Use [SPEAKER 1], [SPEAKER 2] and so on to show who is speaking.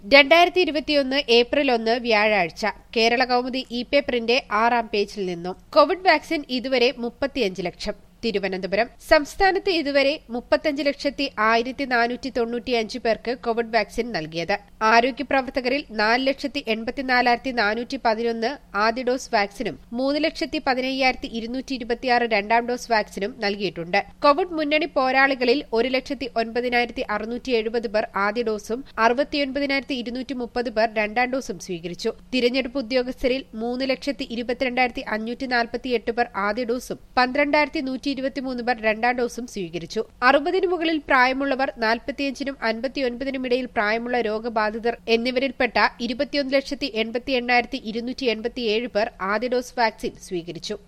[SPEAKER 1] 2021 April 1 വ്യാഴാഴ്ച കേരള കൗമുദി ഇ-പേപ്പറിന്റെ 6-ാം പേജിൽ നിന്നും കോവിഡ് വാക്സിൻ ഇതുവരെ 35 ലക്ഷം. തിരുവനന്തപുരം സംസ്ഥാനത്ത് ഇതുവരെ 35,1495 പേർക്ക് കോവിഡ് വാക്സിൻ നൽകിയത്. ആരോഗ്യ പ്രവർത്തകരിൽ 4,84,411 ആദ്യ ഡോസ് വാക്സിനും 3,15,226 രണ്ടാം ഡോസ് വാക്സിനും നൽകിയിട്ടുണ്ട്. കോവിഡ് മുന്നണി പോരാളികളിൽ 1,09,670 പേർ ആദ്യ ഡോസും 69,230 പേർ രണ്ടാം ഡോസും സ്വീകരിച്ചു. തിരഞ്ഞെടുപ്പ് ഉദ്യോഗസ്ഥരിൽ 3,22,548 പേർ ആദ്യ ഡോസും 12,123 പേർ രണ്ടാം ഡോസും സ്വീകരിച്ചു. 60-ന് മുകളിൽ പ്രായമുള്ളവർ, 45-നും 59-നും ഇടയിൽ പ്രായമുള്ള രോഗബാധിതർ എന്നിവരിൽപ്പെട്ട 21,88,287 പേർ ആദ്യ ഡോസ് വാക്സിൻ സ്വീകരിച്ചു.